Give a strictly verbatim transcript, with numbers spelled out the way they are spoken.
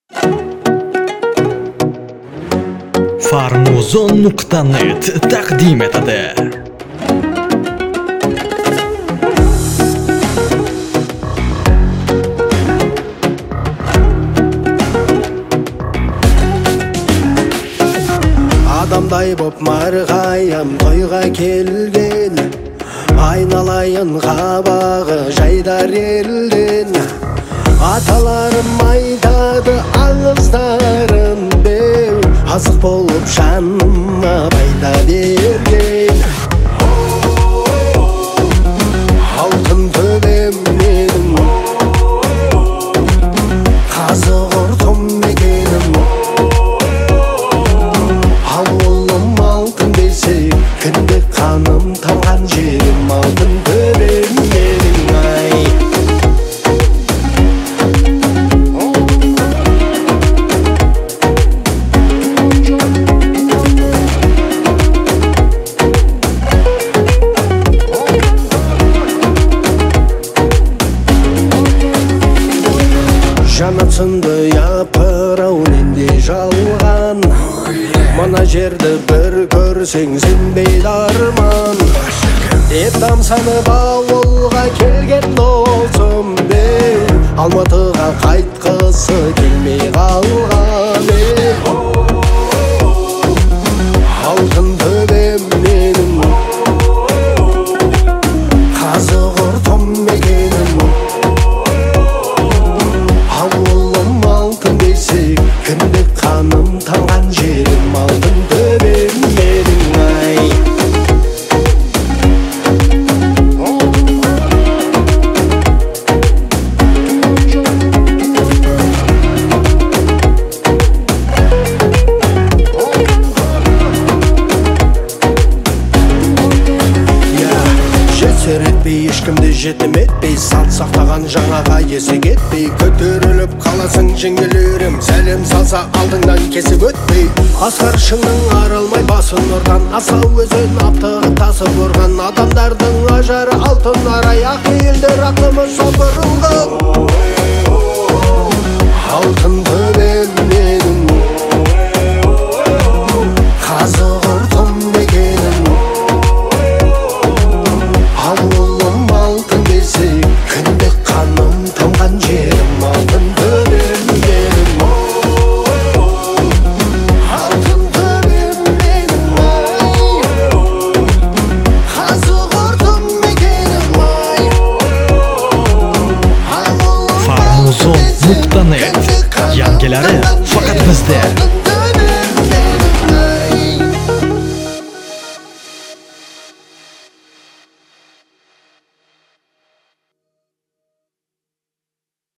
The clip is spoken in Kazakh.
Farmuzon nuqta net taqdim etadi. Адамдай боп марғайам тойға келген, айналайын қабағы жайдар елден. Аталарым айтады аңыздарын беу, азық болып жаныма пайда берген. Алтын төбем менің, қазық ұртым мекенім. Ауылым алтын десе, кіндік қаным тамған жерім. Алтын төбем менің ай. Жанатсынды япырау ненде жалған, мына жерді бір көрсең сенбейді арман. Деп тамсанып ауылға келген досым бе, Алматыға қайтқысы келмей қалған бе. Алтын төбем менің, қазық ұртым мекенім. Ауылым алтын десек, кіндік қаным тамған жерім. Алтын төбем менің ай. Жетсер етпей, ешкімді жетім етпей, салт сақтаған жаңаға есек етпей. Көтеріліп қаласың жеңгелерім, сәлем салса алдыңдан кесіп өтпей. Асқар шыңның аралмай басын ұрған, асау өзен аптығы тасып ұрған. Адамдардың ажары алтын арай, ақ елдер ақымыз сопырылған. Алтын төбем менің, қазық ұртым мекенім. Ауылым алтын десек, кіндік қаным тамған жерім. Алтын төбем менің, алтын төбем менің ай. Қазық ұртым мекенім ай. Farmuzon nuqta net yangilari faqat bizda.